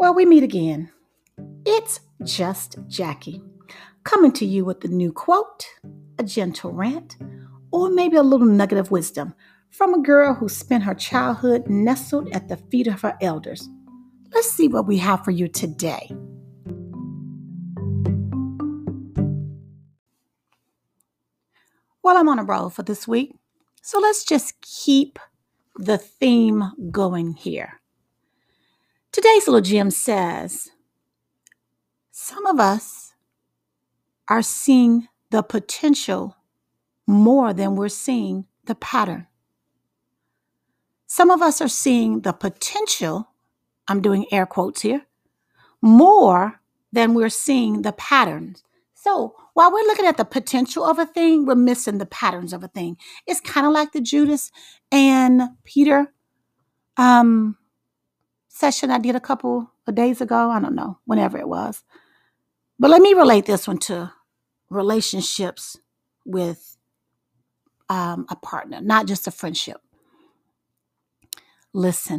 Well, we meet again. It's just Jackie, coming to you with a new quote, a gentle rant, or maybe a little nugget of wisdom from a girl who spent her childhood nestled at the feet of her elders. Let's see what we have for you today. Well, I'm on a roll for this week, so let's just keep the theme going here. Today's little gem says, some of us are seeing the potential more than we're seeing the pattern. Some of us are seeing the potential, I'm doing air quotes here, more than we're seeing the patterns. So while we're looking at the potential of a thing, we're missing the patterns of a thing. It's kind of like the Judas and Peter session I did a couple of days ago. I don't know, whenever it was. But let me relate this one to relationships with a partner, not just a friendship. Listen,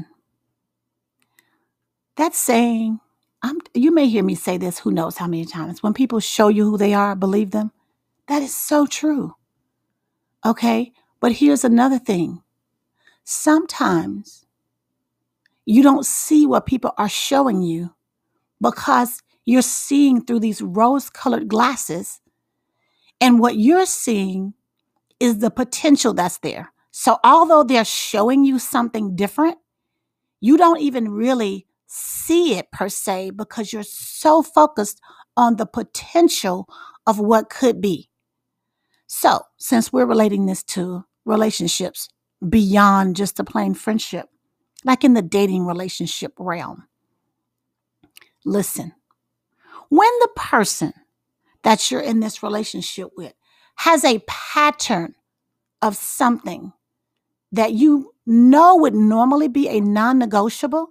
that saying, you may hear me say this, who knows how many times. When people show you who they are, believe them. That is so true. Okay? But here's another thing. Sometimes you don't see what people are showing you because you're seeing through these rose-colored glasses. And what you're seeing is the potential that's there. So although they're showing you something different, you don't even really see it per se because you're so focused on the potential of what could be. So, since we're relating this to relationships beyond just a plain friendship, like in the dating relationship realm, listen, when the person that you're in this relationship with has a pattern of something that you know would normally be a non-negotiable,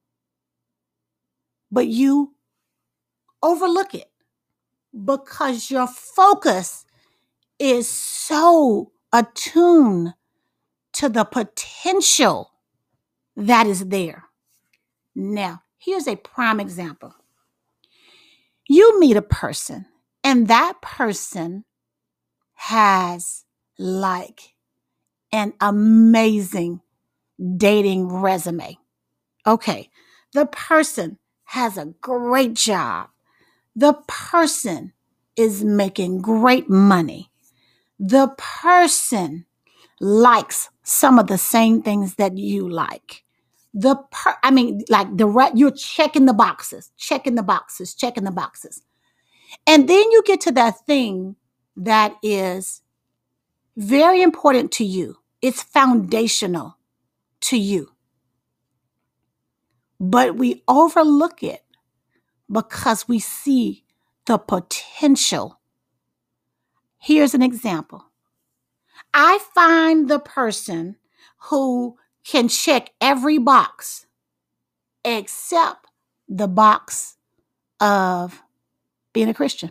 but you overlook it because your focus is so attuned to the potential that is there. Now, here's a prime example. You meet a person, and that person has like an amazing dating resume. Okay, the person has a great job. The person is making great money. The person likes some of the same things that you like. You're checking the boxes. And then you get to that thing that is very important to you. It's foundational to you. But we overlook it because we see the potential. Here's an example. I find the person who can check every box except the box of being a Christian.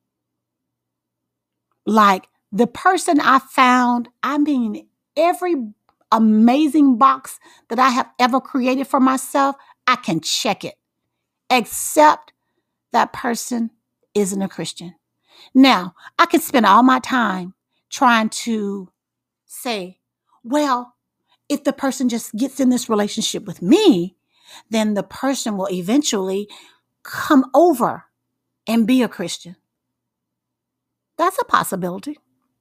Like the person I found, every amazing box that I have ever created for myself, I can check it, except that person isn't a Christian. Now, I can spend all my time trying to say, well, if the person just gets in this relationship with me, then the person will eventually come over and be a Christian. That's a possibility.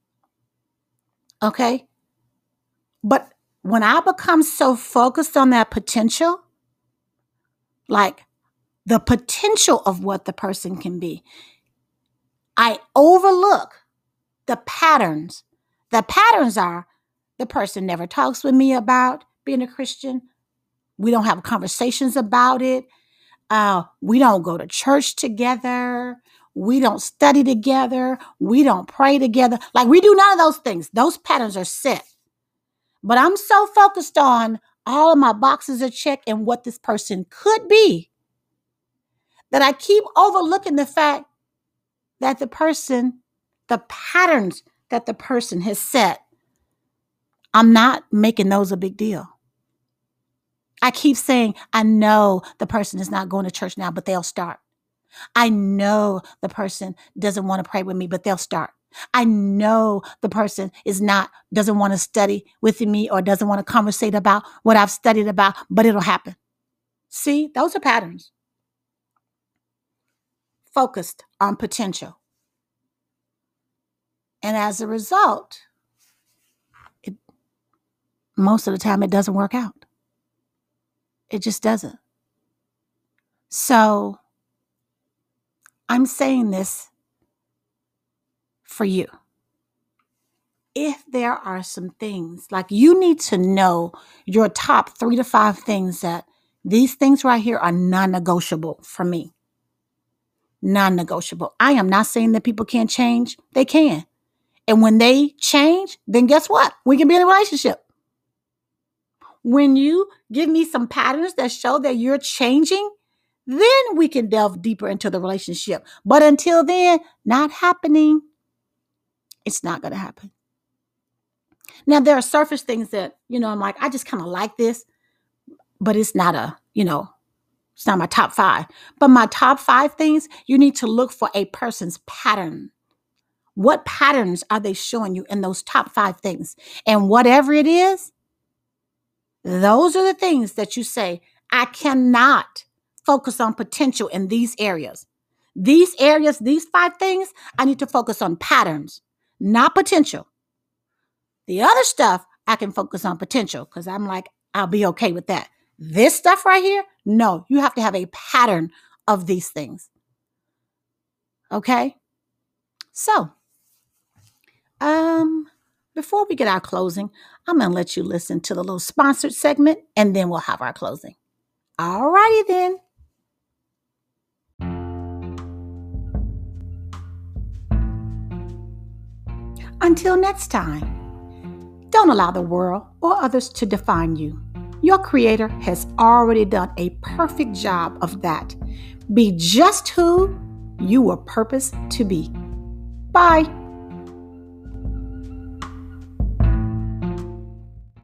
Okay? But when I become so focused on that potential, like the potential of what the person can be, I overlook the patterns. The patterns are the person never talks with me about being a Christian. We don't have conversations about it. We don't go to church together. We don't study together. We don't pray together. Like we do none of those things. Those patterns are set. But I'm so focused on all of my boxes are checked and what this person could be that I keep overlooking the fact that the patterns that the person has set, I'm not making those a big deal. I keep saying, I know the person is not going to church now, but they'll start. I know the person doesn't want to pray with me, but they'll start. I know the person doesn't want to study with me or doesn't want to conversate about what I've studied about, but it'll happen. See, those are patterns. Focused on potential. And as a result, most of the time it doesn't work out. It just doesn't. So I'm saying this for you. If there are some things, like you need to know your top 3 to 5 things that these things right here are non-negotiable for me. Non-negotiable. I am not saying that people can't change. They can. And when they change, then guess what? We can be in a relationship. When you give me some patterns that show that you're changing, then we can delve deeper into the relationship. But until then, not happening. It's not going to happen. Now, there are surface things that, I'm like, I just kind of like this, but it's not it's not my top 5. But my top 5 things, you need to look for a person's pattern. What patterns are they showing you in those top 5 things? And whatever it is, those are the things that you say, I cannot focus on potential in these areas. These areas, these 5 things, I need to focus on patterns, not potential. The other stuff, I can focus on potential because I'm like, I'll be okay with that. This stuff right here, no, you have to have a pattern of these things. Okay? So, before we get our closing, I'm going to let you listen to the little sponsored segment and then we'll have our closing. All righty then. Until next time, don't allow the world or others to define you. Your Creator has already done a perfect job of that. Be just who you were purposed to be. Bye.